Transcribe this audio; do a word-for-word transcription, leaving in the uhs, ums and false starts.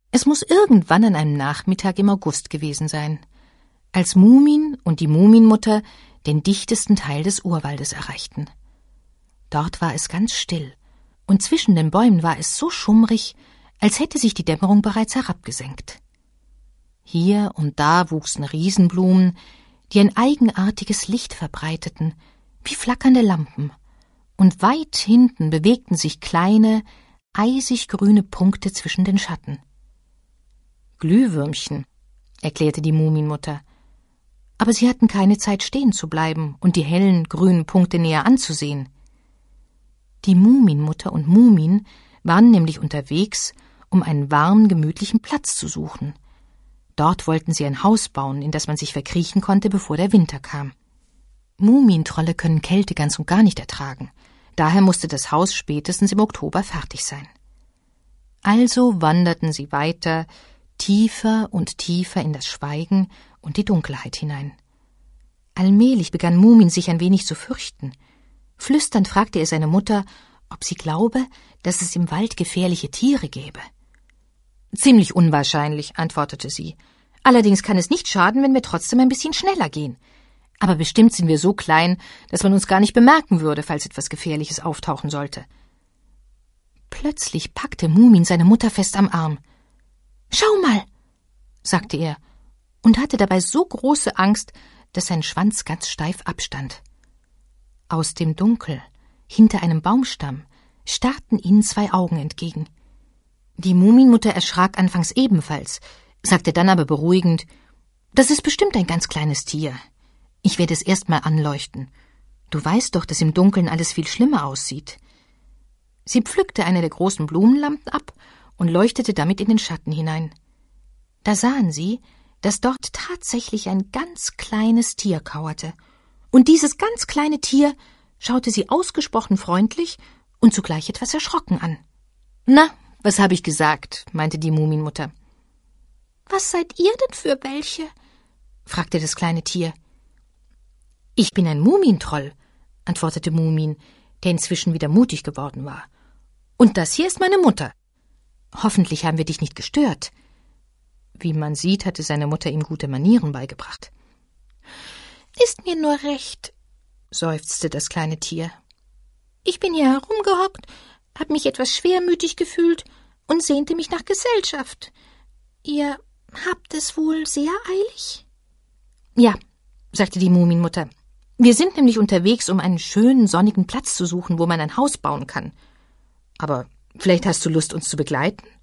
Es muss irgendwann an einem Nachmittag im August gewesen sein, als Mumin und die Muminmutter den dichtesten Teil des Urwaldes erreichten. Dort war es ganz still, und zwischen den Bäumen war es so schummrig, als hätte sich die Dämmerung bereits herabgesenkt. Hier und da wuchsen Riesenblumen, die ein eigenartiges Licht verbreiteten, wie flackernde Lampen, und weit hinten bewegten sich kleine, eisig grüne Punkte zwischen den Schatten. Glühwürmchen, erklärte die Muminmutter, aber sie hatten keine Zeit stehen zu bleiben und die hellen, grünen Punkte näher anzusehen. Die Muminmutter und Mumin waren nämlich unterwegs, um einen warmen, gemütlichen Platz zu suchen. Dort wollten sie ein Haus bauen, in das man sich verkriechen konnte, bevor der Winter kam. Mumintrolle können Kälte ganz und gar nicht ertragen. Daher musste das Haus spätestens im Oktober fertig sein. Also wanderten sie weiter, tiefer und tiefer in das Schweigen und die Dunkelheit hinein. Allmählich begann Mumin sich ein wenig zu fürchten. Flüsternd fragte er seine Mutter, ob sie glaube, dass es im Wald gefährliche Tiere gäbe. »Ziemlich unwahrscheinlich«, antwortete sie. »Allerdings kann es nicht schaden, wenn wir trotzdem ein bisschen schneller gehen. Aber bestimmt sind wir so klein, dass man uns gar nicht bemerken würde, falls etwas Gefährliches auftauchen sollte.« Plötzlich packte Mumin seine Mutter fest am Arm. »Schau mal«, sagte er und hatte dabei so große Angst, dass sein Schwanz ganz steif abstand. Aus dem Dunkel, hinter einem Baumstamm, starrten ihnen zwei Augen entgegen. Die Muminmutter erschrak anfangs ebenfalls, sagte dann aber beruhigend, »Das ist bestimmt ein ganz kleines Tier. Ich werde es erst mal anleuchten. Du weißt doch, dass im Dunkeln alles viel schlimmer aussieht.« Sie pflückte eine der großen Blumenlampen ab und leuchtete damit in den Schatten hinein. Da sahen sie, dass dort tatsächlich ein ganz kleines Tier kauerte. Und dieses ganz kleine Tier schaute sie ausgesprochen freundlich und zugleich etwas erschrocken an. »Na, was habe ich gesagt?« meinte die Muminmutter. »Was seid ihr denn für welche?« fragte das kleine Tier. »Ich bin ein Mumintroll«, antwortete Mumin, der inzwischen wieder mutig geworden war. »Und das hier ist meine Mutter. Hoffentlich haben wir dich nicht gestört.« Wie man sieht, hatte seine Mutter ihm gute Manieren beigebracht. »Ist mir nur recht«, seufzte das kleine Tier. »Ich bin hier herumgehockt, hab mich etwas schwermütig gefühlt und sehnte mich nach Gesellschaft. Ihr habt es wohl sehr eilig?« »Ja«, sagte die Muminmutter. »Wir sind nämlich unterwegs, um einen schönen, sonnigen Platz zu suchen, wo man ein Haus bauen kann. Aber vielleicht hast du Lust, uns zu begleiten?«